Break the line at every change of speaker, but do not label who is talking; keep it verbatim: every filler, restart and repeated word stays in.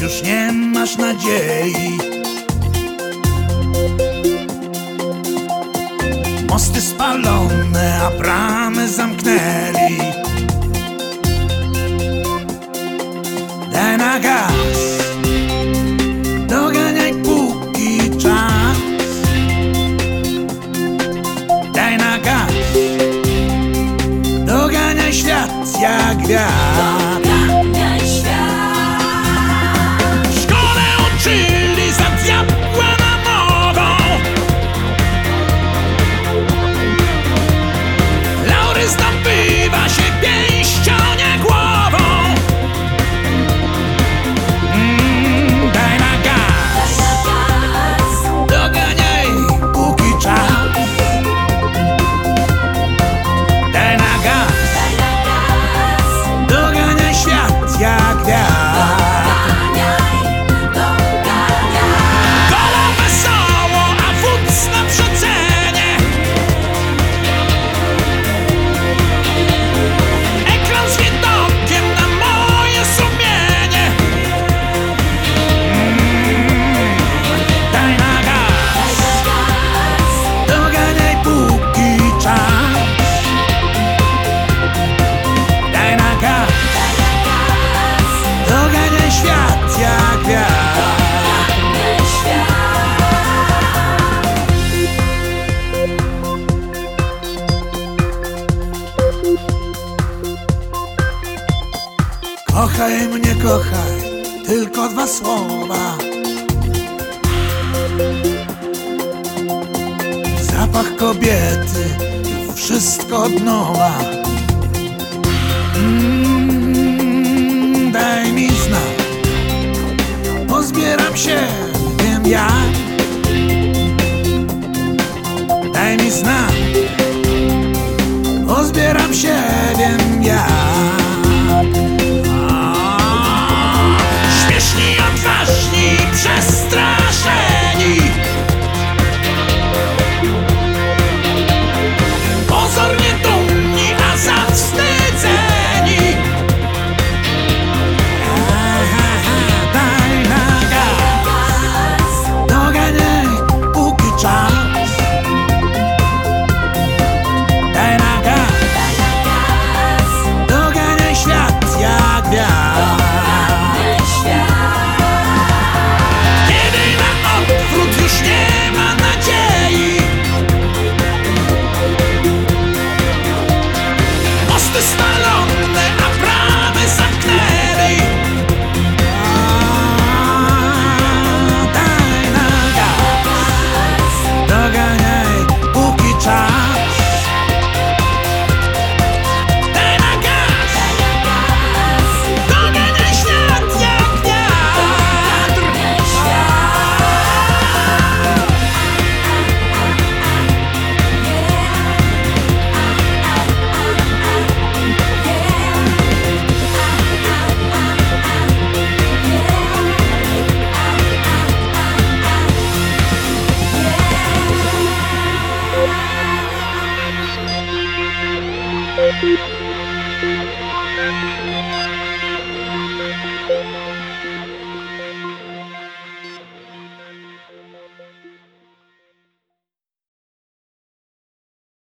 już nie masz nadziei. Mosty spalone, a bramy zamknęli. Daj na gaz, doganiaj póki czas. Daj na gaz, doganiaj świat jak wiatr.
Doganiaj świat.
W szkole uczyli za diabła namową. Laury zdobywa się pięścią, nie głową. Mm, daj na gaz, doganiaj póki czas. Daj na gaz, doganiaj świat jak wiatr. Koło wesoło, a wódz na przecenie. Ekran z widokiem na moje sumienie. Mm, daj na gaz, doganiaj póki czas. Daj na gaz, doganiaj świat jak wiatr. Kochaj mnie, kochaj, tylko dwa słowa. Zapach kobiety, wszystko od nowa. Mm, daj mi znak, pozbieram się, wiem jak. Daj mi znak, pozbieram się, wiem jak. Śmieszni, odważni, przestraszeni. Pozornie dumni, a zawstydzeni. Daj na gaz, doganiaj póki czas. Daj na gaz, doganiaj świat jak wiatr. Kiedy na odwrót już nie ma nadziei. Mosty spalone, a bramy zamknęli. Daj na gaz, doganiaj póki czas. Daj na gaz, doganiaj świat jak wiatr.
Yeah.